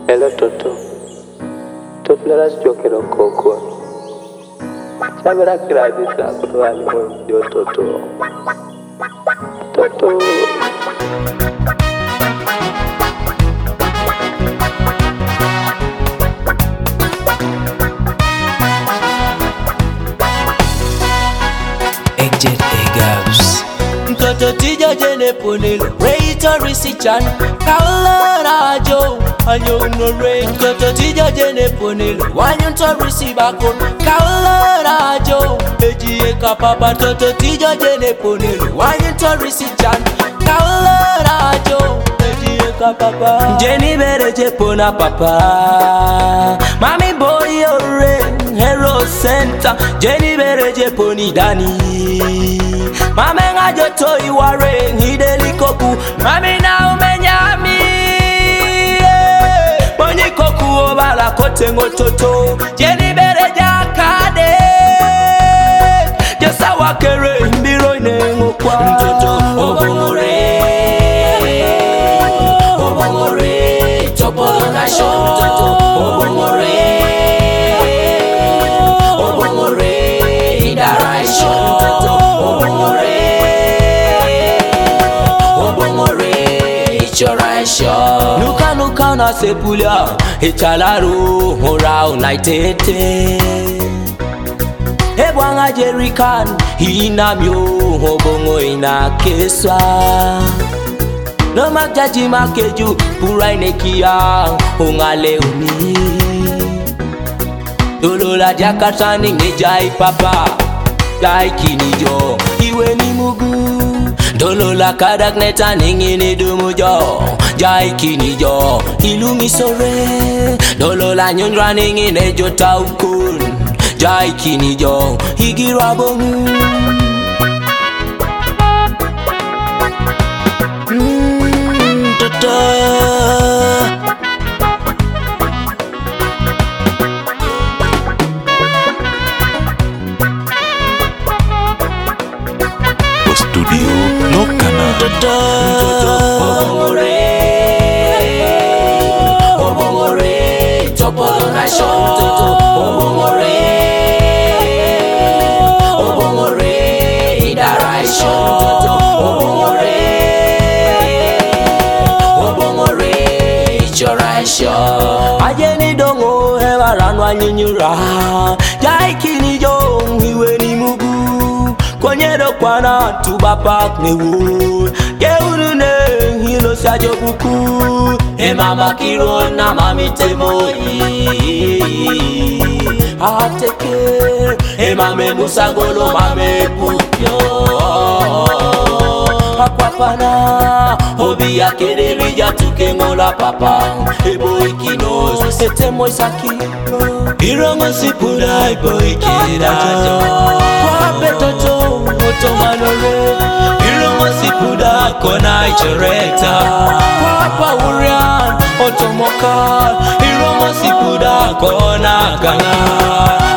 Hello Toto. Toto let's joke it on Coco. Sabera kila bisa kutoa ndio Toto. Toto. Ejjet Egabs Toto tija jene ponelo Reito risichan Kala jo Anyo no rain Toto tija jene ponelo Wanyo to risibako Kala jo Eji eka papa Toto tija jene ponelo Wanyo to risichan Kala jo Eji eka papa Jenny bere jepona papa Mami boy ore Hero Center Jenny bere jeponi dani Mame nga joto iware Hideli koku Mami na umenyami Bonyi koku obala kote ngototo Jenny bere jakade Josa wakere mbiro ine ngokwa Mtoto obongore Obongore Topo ngasho Mtoto obongore Nuka na sepulia Echalaru Hora unaitete Ebwanga Jerican Inamyo Hobongo ina keswa No magjaji makeju Pura inekia Ungale uni Dolola jakatani ngejai papa Jai kinijo Iwe ni mugu Dolola kadak neta ningini dumujo Jai kinijo Ilumi sore Dolola nyondra ningine jota ukun Jai kinijo Higirwa bongu Studio Lokana Obongore Obongore Topo ngasho Obongore Obongore Idaraisho Obongore Obongore Ichoraisho Ajeni dongo hewa ranwa nyinyura Jai kini jong iwe ni mugu Konyero kwana tuba pak ne wo Geuru ne hino sajo buku E mama kiro na mami temoi Ateke E mame musagolo mame pupyo Akwapana Obi ya kederija tuke ngola papa Ebo ikinos Etemo isaki Irongo sipula ebo ikirajo Kwape toto Moto manore Irongo sipuda kona ichorekta Kwapa urian Otomokal Irongo sipuda kona kanga